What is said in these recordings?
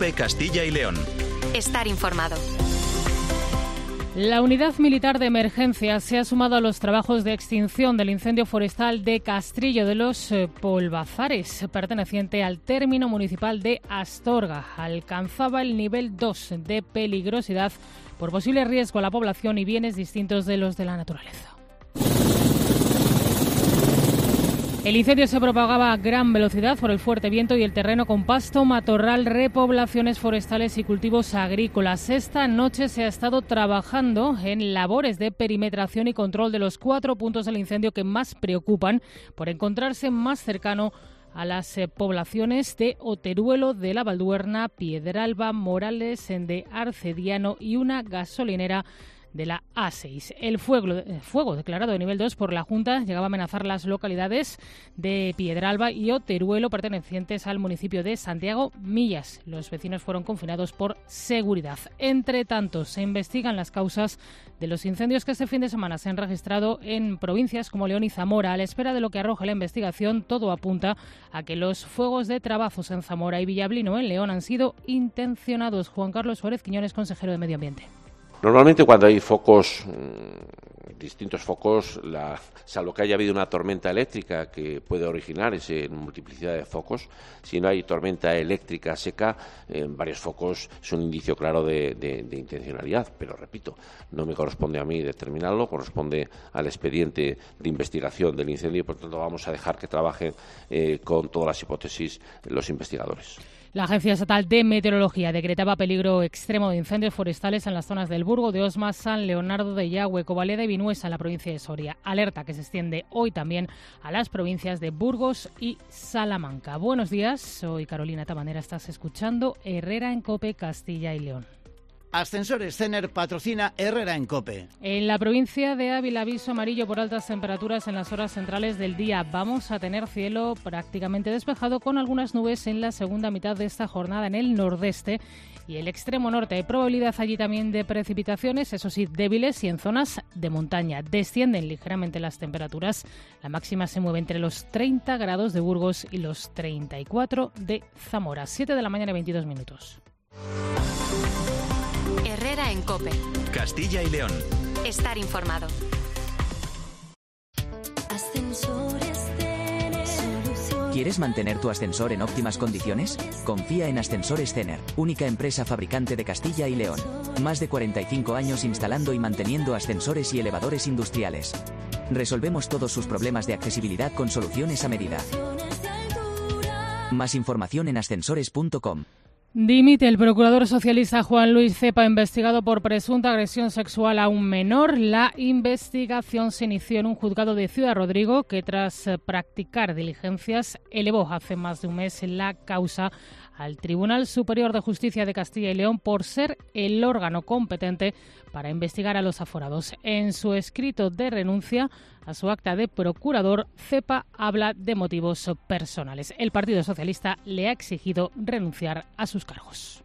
COPE Castilla y León. Estar informado. La Unidad Militar de Emergencia se ha sumado a los trabajos de extinción del incendio forestal de Castrillo de los Polvazares, perteneciente al término municipal de Astorga. Alcanzaba el nivel 2 de peligrosidad por posible riesgo a la población y bienes distintos de los de la naturaleza. El incendio se propagaba a gran velocidad por el fuerte viento y el terreno con pasto, matorral, repoblaciones forestales y cultivos agrícolas. Esta noche se ha estado trabajando en labores de perimetración y control de los 4 puntos del incendio que más preocupan por encontrarse más cercano a las poblaciones de Oteruelo, de La Valduerna, Piedralba, Morales, de Arcediano y una gasolinera de la A6. El fuego declarado de nivel 2 por la Junta llegaba a amenazar las localidades de Piedralba y Oteruelo, pertenecientes al municipio de Santiago Millas. Los vecinos fueron confinados por seguridad. Entre tanto, se investigan las causas de los incendios que este fin de semana se han registrado en provincias como León y Zamora. A la espera de lo que arroje la investigación, todo apunta a que los fuegos de Trabajos en Zamora y Villablino en León han sido intencionados. Juan Carlos Suárez Quiñones, consejero de Medio Ambiente. Normalmente cuando hay focos, distintos focos, salvo que haya habido una tormenta eléctrica que puede originar esa multiplicidad de focos, si no hay tormenta eléctrica seca, varios focos es un indicio claro de intencionalidad. Pero repito, no me corresponde a mí determinarlo, corresponde al expediente de investigación del incendio y por tanto vamos a dejar que trabajen con todas las hipótesis los investigadores. La Agencia Estatal de Meteorología decretaba peligro extremo de incendios forestales en las zonas del Burgo, de Osma, San Leonardo de Yagüe, Covaleda y Vinuesa en la provincia de Soria. Alerta que se extiende hoy también a las provincias de Burgos y Salamanca. Buenos días, soy Carolina Tabanera, estás escuchando Herrera en COPE Castilla y León. Ascensores Cener patrocina Herrera en COPE. En la provincia de Ávila, aviso amarillo por altas temperaturas en las horas centrales del día. Vamos a tener cielo prácticamente despejado con algunas nubes en la segunda mitad de esta jornada en el nordeste y el extremo norte. Hay probabilidad allí también de precipitaciones, eso sí, débiles y en zonas de montaña. Descienden ligeramente las temperaturas. La máxima se mueve entre los 30 grados de Burgos y los 34 de Zamora. 7 de la mañana, 22 minutos. Herrera en COPE. Castilla y León. Estar informado. ¿Quieres mantener tu ascensor en óptimas condiciones? Confía en Ascensores Cener, única empresa fabricante de Castilla y León. Más de 45 años instalando y manteniendo ascensores y elevadores industriales. Resolvemos todos sus problemas de accesibilidad con soluciones a medida. Más información en ascensores.com. Dimite el procurador socialista Juan Luis Cepa, investigado por presunta agresión sexual a un menor. La investigación se inició en un juzgado de Ciudad Rodrigo que, tras practicar diligencias, elevó hace más de un mes la causa al Tribunal Superior de Justicia de Castilla y León por ser el órgano competente para investigar a los aforados. En su escrito de renuncia a su acta de procurador, Cepa habla de motivos personales. El Partido Socialista le ha exigido renunciar a sus cargos.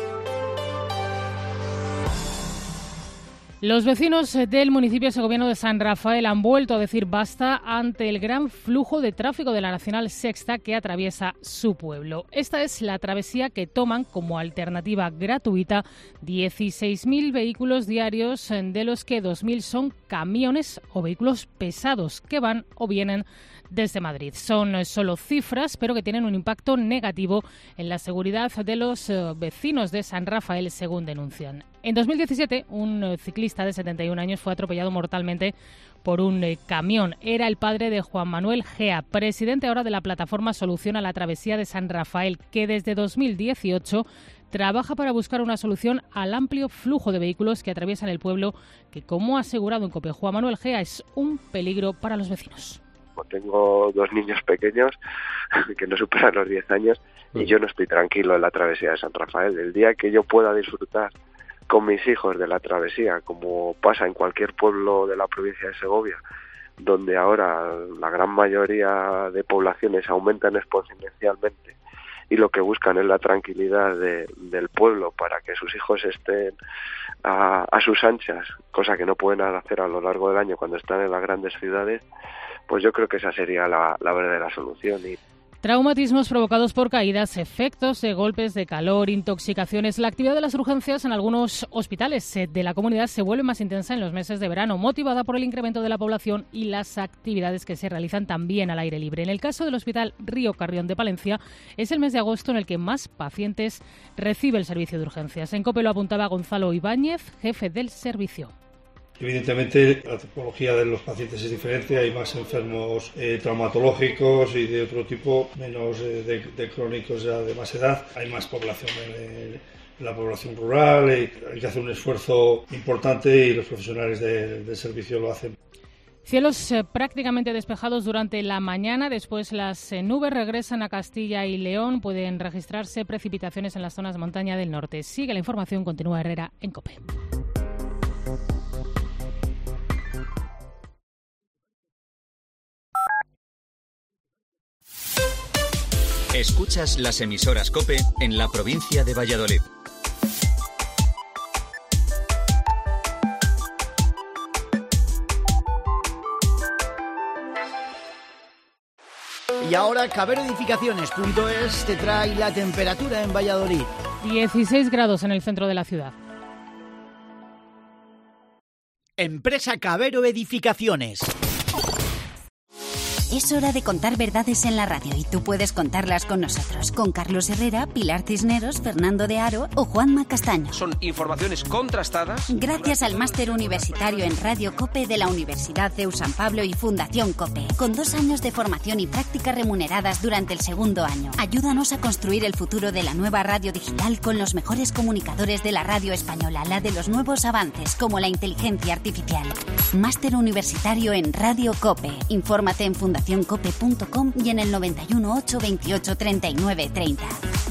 Los vecinos del municipio segoviano de San Rafael han vuelto a decir basta ante el gran flujo de tráfico de la Nacional Sexta que atraviesa su pueblo. Esta es la travesía que toman como alternativa gratuita 16.000 vehículos diarios, de los que 2.000 son camiones o vehículos pesados que van o vienen desde Madrid. Son solo cifras, pero que tienen un impacto negativo en la seguridad de los vecinos de San Rafael, según denuncian. En 2017, un ciclista de 71 años fue atropellado mortalmente por un camión. Era el padre de Juan Manuel Gea, presidente ahora de la plataforma Solución a la Travesía de San Rafael, que desde 2018 trabaja para buscar una solución al amplio flujo de vehículos que atraviesan el pueblo, que, como ha asegurado en COPE Juan Manuel Gea, es un peligro para los vecinos. Tengo 2 niños pequeños que no superan los 10 años y yo no estoy tranquilo en la travesía de San Rafael. El día que yo pueda disfrutar con mis hijos de la travesía, como pasa en cualquier pueblo de la provincia de Segovia, donde ahora la gran mayoría de poblaciones aumentan exponencialmente y lo que buscan es la tranquilidad del pueblo para que sus hijos estén a sus anchas, cosa que no pueden hacer a lo largo del año cuando están en las grandes ciudades, pues yo creo que esa sería la verdadera solución. Traumatismos provocados por caídas, efectos de golpes de calor, intoxicaciones. La actividad de las urgencias en algunos hospitales de la comunidad se vuelve más intensa en los meses de verano, motivada por el incremento de la población y las actividades que se realizan también al aire libre. En el caso del Hospital Río Carrión de Palencia, es el mes de agosto en el que más pacientes recibe el servicio de urgencias. En COPE lo apuntaba Gonzalo Ibáñez, jefe del servicio. Evidentemente, la tipología de los pacientes es diferente, hay más enfermos traumatológicos y de otro tipo, menos de crónicos ya de más edad, hay más población en la población rural, hay que hacer un esfuerzo importante y los profesionales del servicio lo hacen. Cielos prácticamente despejados durante la mañana, después las nubes regresan a Castilla y León, pueden registrarse precipitaciones en las zonas de montaña del norte. Sigue la información, continúa Herrera en COPE. Escuchas las emisoras COPE en la provincia de Valladolid. Y ahora caberoedificaciones.es te trae la temperatura en Valladolid. 16 grados en el centro de la ciudad. Empresa Cabero Edificaciones. Es hora de contar verdades en la radio y tú puedes contarlas con nosotros, con Carlos Herrera, Pilar Cisneros, Fernando de Aro o Juanma Castaño. Son informaciones contrastadas. Gracias al máster universitario en Radio COPE de la Universidad CEU San Pablo y Fundación COPE, con 2 años de formación y prácticas remuneradas durante el segundo año. Ayúdanos a construir el futuro de la nueva radio digital con los mejores comunicadores de la radio española, la de los nuevos avances como la inteligencia artificial. Máster universitario en Radio COPE. Infórmate en fundacioncope.com y en el 91 828 39 30.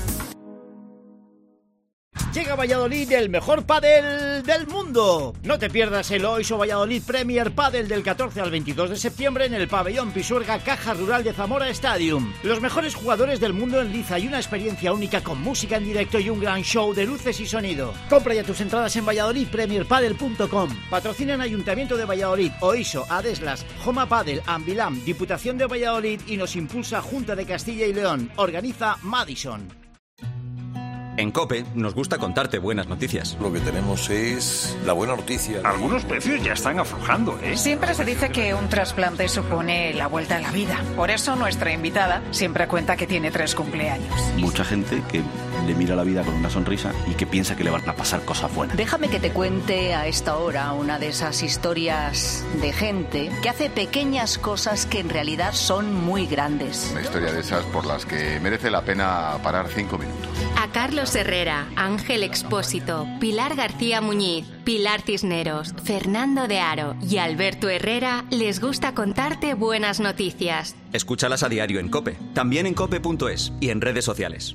Llega a Valladolid el mejor pádel del mundo. No te pierdas el Oiso Valladolid Premier Pádel del 14 al 22 de septiembre en el pabellón Pisuerga Caja Rural de Zamora Stadium. Los mejores jugadores del mundo en liza y una experiencia única con música en directo y un gran show de luces y sonido. Compra ya tus entradas en valladolidpremierpadel.com. Patrocinan Ayuntamiento de Valladolid, Oiso, Adeslas, Joma Padel, Ambilam, Diputación de Valladolid y nos impulsa Junta de Castilla y León. Organiza Madison. En COPE nos gusta contarte buenas noticias. Lo que tenemos es la buena noticia. Algunos precios ya están aflojando, ¿eh? Siempre se dice que un trasplante supone la vuelta a la vida. Por eso nuestra invitada siempre cuenta que tiene 3 cumpleaños. Mucha gente que le mira la vida con una sonrisa y que piensa que le van a pasar cosas buenas. Déjame que te cuente a esta hora una de esas historias de gente que hace pequeñas cosas que en realidad son muy grandes. Una historia de esas por las que merece la pena parar 5 minutos. A Carlos Herrera, Ángel Expósito, Pilar García Muñiz, Pilar Cisneros, Fernando de Aro y Alberto Herrera les gusta contarte buenas noticias. Escúchalas a diario en COPE, también en cope.es y en redes sociales.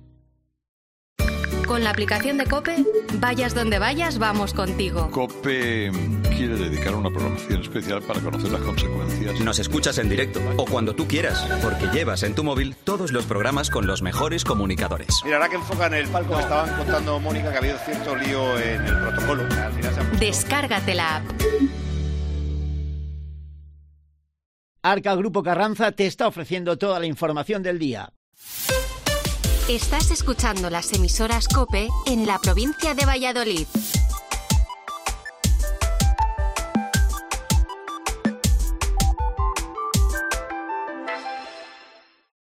Con la aplicación de COPE, vayas donde vayas, vamos contigo. COPE quiere dedicar una programación especial para conocer las consecuencias. Nos escuchas en directo o cuando tú quieras, porque llevas en tu móvil todos los programas con los mejores comunicadores. Mira, ahora que enfocan el palco, estaban contando, Mónica, que ha habido cierto lío en el protocolo. Al final Descárgate la app. Arca Grupo Carranza te está ofreciendo toda la información del día. Estás escuchando las emisoras COPE en la provincia de Valladolid.